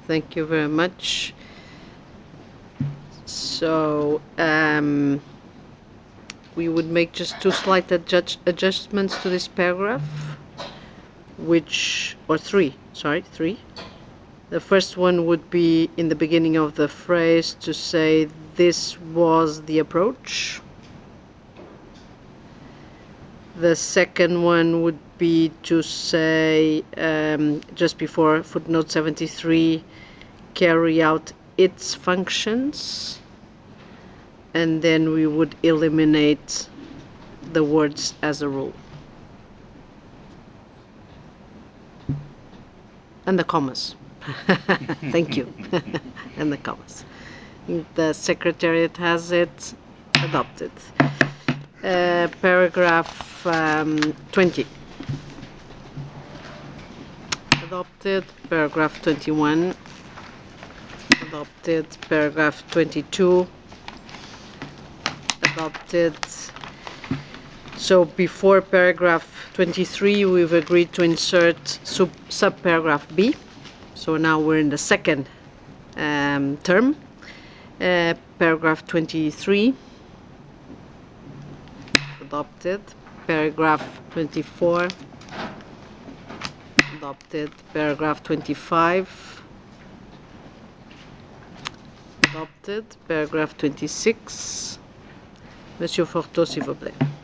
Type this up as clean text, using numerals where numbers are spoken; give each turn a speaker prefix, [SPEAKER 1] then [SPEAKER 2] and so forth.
[SPEAKER 1] Thank you very much. So, we would make just two slight adjustments to this paragraph, three. The first one would be in the beginning of the phrase to say, this was the approach. The second one would be to say, just before footnote 73, carry out its functions, and then we would eliminate the words as a rule. And the commas. Thank you. And the commas. The Secretariat has it adopted. Paragraph 20. Adopted. Paragraph 21. Adopted. Paragraph 22. Adopted. So before paragraph 23, we've agreed to insert subparagraph B. So now we're in the second term. Paragraph 23. Adopted. Paragraph 24. Adopted. Paragraph 25. Adopted. Paragraph 26. Monsieur Forteau, s'il vous plaît.